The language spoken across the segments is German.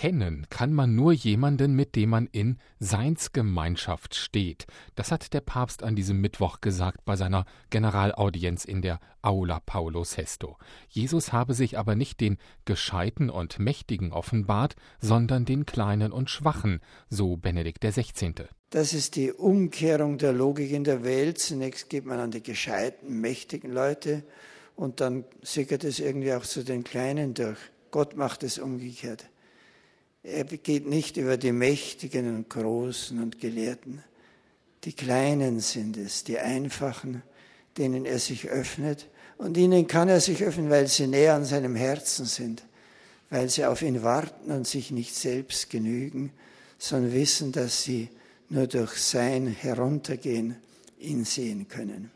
Erkennen kann man nur jemanden, mit dem man in Seinsgemeinschaft steht. Das hat der Papst an diesem Mittwoch gesagt bei seiner Generalaudienz in der Aula Paulo VI. Jesus habe sich aber nicht den Gescheiten und Mächtigen offenbart, sondern den Kleinen und Schwachen, so Benedikt XVI. Das ist die Umkehrung der Logik in der Welt. Zunächst geht man an die gescheiten, mächtigen Leute und dann sickert es irgendwie auch zu den Kleinen durch. Gott macht es umgekehrt. Er geht nicht über die Mächtigen und Großen und Gelehrten. Die Kleinen sind es, die Einfachen, denen er sich öffnet. Und ihnen kann er sich öffnen, weil sie näher an seinem Herzen sind, weil sie auf ihn warten und sich nicht selbst genügen, sondern wissen, dass sie nur durch sein Heruntergehen ihn sehen können.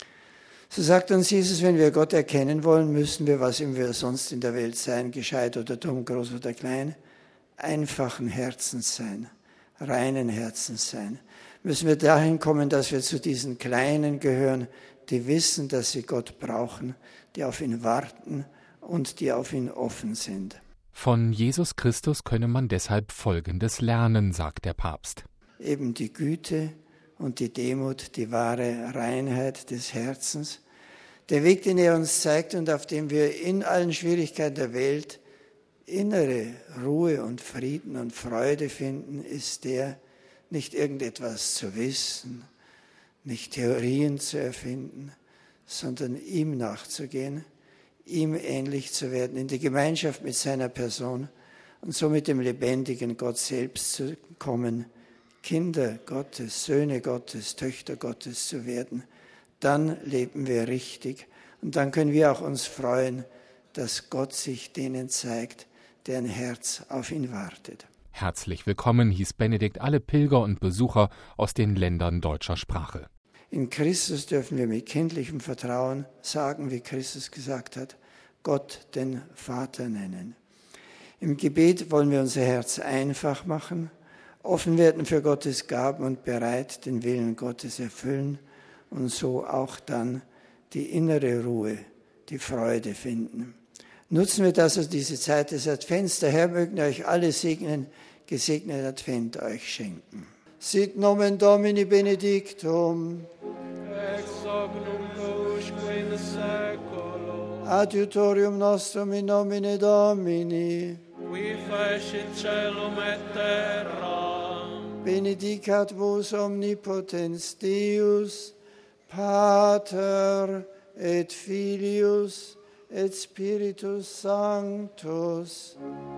So sagt uns Jesus, wenn wir Gott erkennen wollen, müssen wir, was immer wir sonst in der Welt sein, gescheit oder dumm, groß oder klein, einfachen Herzens sein, reinen Herzens sein. Müssen wir dahin kommen, dass wir zu diesen Kleinen gehören, die wissen, dass sie Gott brauchen, die auf ihn warten und die auf ihn offen sind. Von Jesus Christus könne man deshalb Folgendes lernen, sagt der Papst. Eben die Güte und die Demut, die wahre Reinheit des Herzens. Der Weg, den er uns zeigt und auf dem wir in allen Schwierigkeiten der Welt innere Ruhe und Frieden und Freude finden, ist der, nicht irgendetwas zu wissen, nicht Theorien zu erfinden, sondern ihm nachzugehen, ihm ähnlich zu werden, in die Gemeinschaft mit seiner Person und so mit dem lebendigen Gott selbst zu kommen, Kinder Gottes, Söhne Gottes, Töchter Gottes zu werden. Dann leben wir richtig und dann können wir auch uns freuen, dass Gott sich denen zeigt, deren Herz auf ihn wartet. Herzlich willkommen, hieß Benedikt alle Pilger und Besucher aus den Ländern deutscher Sprache. In Christus dürfen wir mit kindlichem Vertrauen sagen, wie Christus gesagt hat, Gott den Vater nennen. Im Gebet wollen wir unser Herz einfach machen, offen werden für Gottes Gaben und bereit den Willen Gottes erfüllen und so auch dann die innere Ruhe, die Freude finden. Nutzen wir das, also diese Zeit des Advents. Der Herr möge euch alle segnen, gesegneten Advent euch schenken. Sit nomen Domini benedictum. Ex hoc nunc usque in seculo. Adiutorium nostrum in nomine Domini. Qui fecit caelum et terra. Benedicat vos omnipotens Deus, Pater et Filius et Spiritus Sanctus.